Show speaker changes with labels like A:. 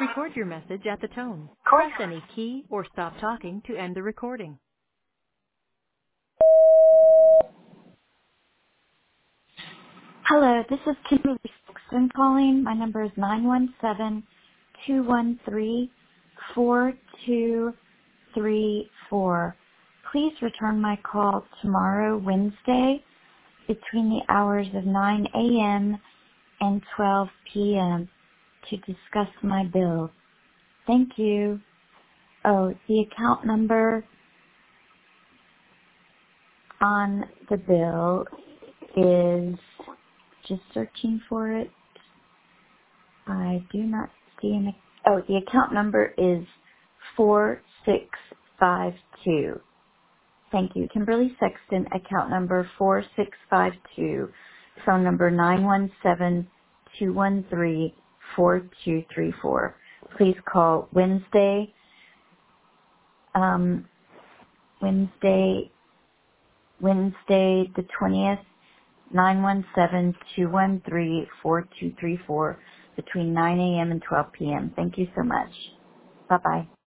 A: Record your message at the tone. Press any key or stop talking to end the recording.
B: Hello, this is Kimberly Sexton calling. My number is 917-213-4234. Please return my call tomorrow, Wednesday, between the hours of 9 a.m. and 12 p.m. to discuss my bill. Thank you. Oh, the account number on the bill is, just searching for it. I do not see the account number is 4652. Thank you. Kimberly Sexton, account number 4652, phone number 917-213-4234. Please call Wednesday the 20th, 917-213-4234 between 9 a.m. and 12 p.m. Thank you so much. Bye-bye.